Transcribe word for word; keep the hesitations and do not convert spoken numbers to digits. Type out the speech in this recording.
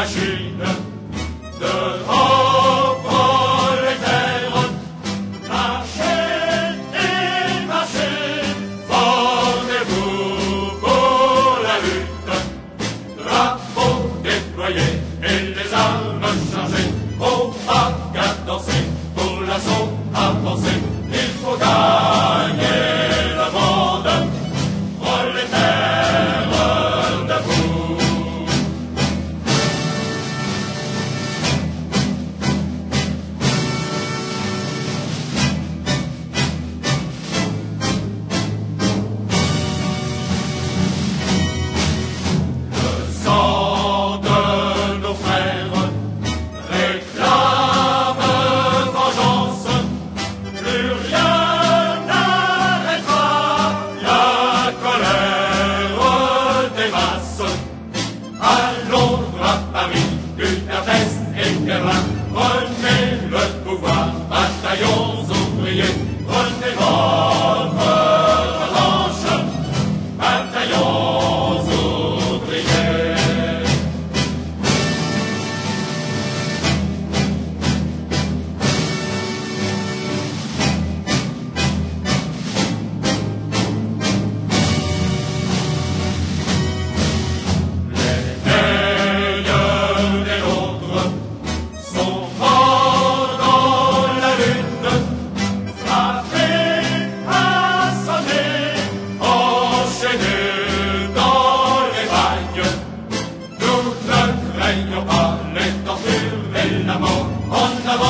machine de grands prolétaires. Marchez et marchez, formez-vous pour la lutte. Drapeau déployé et les armes chargées, au pas qu'à danser, pour l'assaut avancer. Il faut gagner le monde, prolétaires debout. Le sang de nos frères réclame vengeance. Plus rien n'arrêtera la colère des masses. À Londres, à Paris, Budapest et Berlin, prenez le pouvoir, bataillons ouvriers, prenez votre revanche, bataillons ouvriers. Les meilleurs des nôtres sont morts dans la lutte, frappés, assommés, enchaînés dans les bagnes. Nous ne craignons pas les tortures et la mort. En avant!